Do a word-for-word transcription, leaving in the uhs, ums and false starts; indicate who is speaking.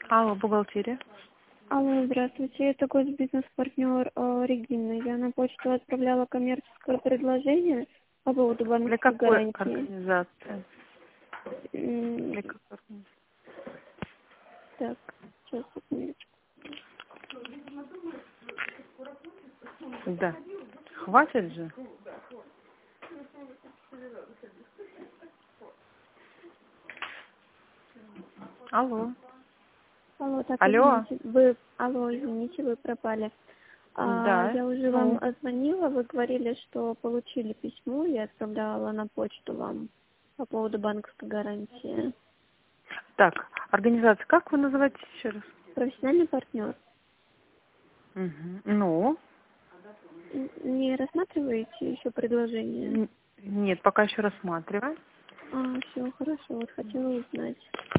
Speaker 1: Алло, бухгалтерия.
Speaker 2: Алло, здравствуйте, это госбизнес-партнер э, Регина. Я на почту отправляла коммерческое предложение по поводу
Speaker 1: Для
Speaker 2: банковской
Speaker 1: какой
Speaker 2: гарантии.
Speaker 1: организации?
Speaker 2: М,
Speaker 1: Для какой организации?
Speaker 2: Так, сейчас, секундочку.
Speaker 1: Да. Хватит же. Алло.
Speaker 2: Алло, так,
Speaker 1: Алло.
Speaker 2: извините, вы, алло, извините, вы пропали. А,
Speaker 1: Да.
Speaker 2: я уже вам
Speaker 1: Ну.
Speaker 2: звонила, вы говорили, что получили письмо, я отправляла на почту вам по поводу банковской гарантии.
Speaker 1: Так, организация, как вы называете еще раз?
Speaker 2: Профессиональный партнер.
Speaker 1: Угу. Ну.
Speaker 2: Н- Не рассматриваете еще предложение?
Speaker 1: Н- Нет, пока еще рассматриваем.
Speaker 2: А, все, хорошо, вот хотела узнать.